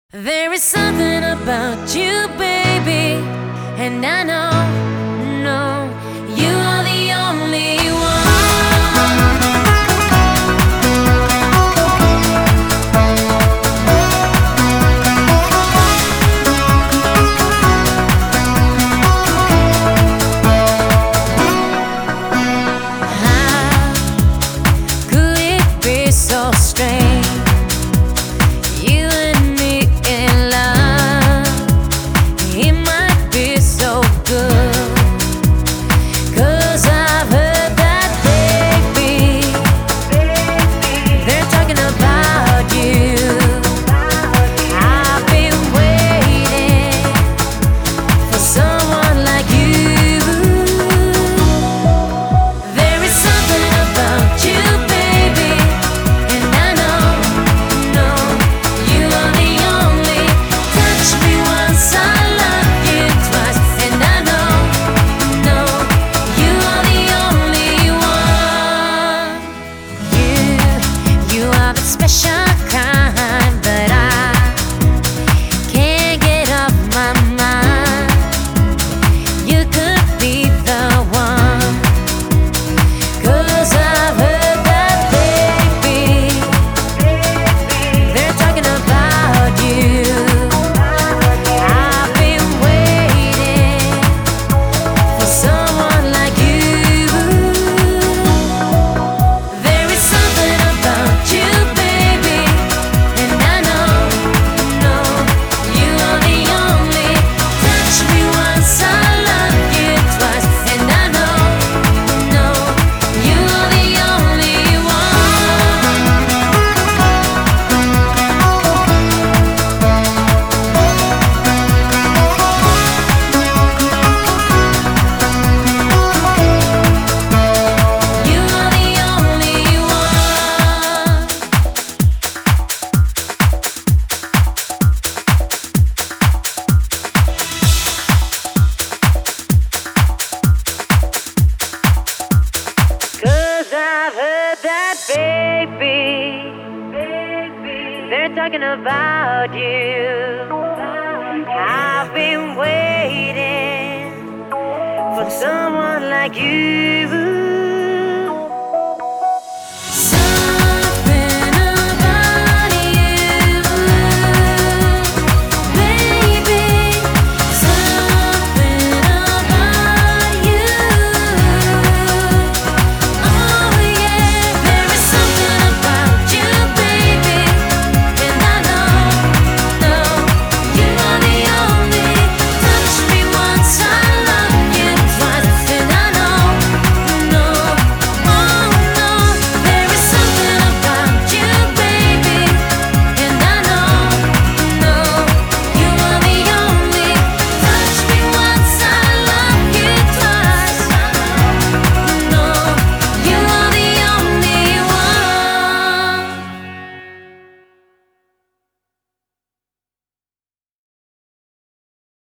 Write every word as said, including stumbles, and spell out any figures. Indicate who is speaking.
Speaker 1: There is something about you, baby, and I know, no, you are the only How could it be so strange? You and me in love, it might be so good. 'Cause I've heard that, baby, they're talking about you. I've been waiting for someone like you. There is something about you, baby, and I know, no, you are the only. Touch me once, I love you twice, and I know, no, you are the only one. You, you are the special kind, but I can't get off my mind. You could be the one. 'Cause I've heard that, baby, they're talking about you. I've been waiting for someone like you. There is something about you, baby, and I know, no, you are the only. Touch me once, I love you twice, and I know, no, you are the only one. You are the only one. Cause I've heard that, baby, they're talking about you. I've been waiting for someone like you.